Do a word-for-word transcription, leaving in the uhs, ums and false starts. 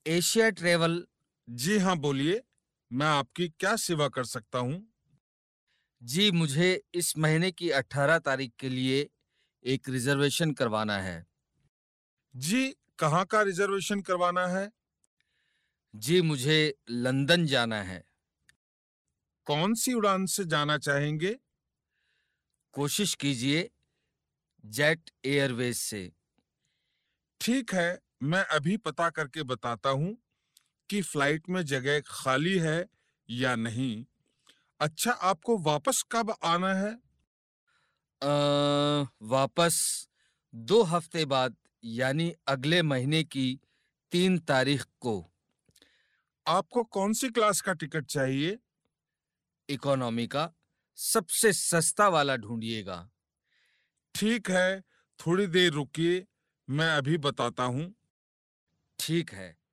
Asia travel. जी हाँ, बोलिए। मैं आपकी क्या सेवा कर सकता हूँ? जी, मुझे इस महीने की अठारह तारीख के लिए एक रिजर्वेशन करवाना है। जी, कहाँ का रिजर्वेशन करवाना है? जी, मुझे लंदन जाना है। कौन सी उड़ान से जाना चाहेंगे? कोशिश कीजिए जेट एयरवेज से। ठीक है, मैं अभी पता करके बताता हूँ कि फ्लाइट में जगह खाली है या नहीं। अच्छा, आपको वापस कब आना है? अ, वापस दो हफ्ते बाद यानी अगले महीने की तीन तारीख को। आपको कौन सी क्लास का टिकट चाहिए? इकोनॉमी का सबसे सस्ता वाला ढूंढिएगा। ठीक है, थोड़ी देर रुकिए, मैं अभी बताता हूँ। ठीक है।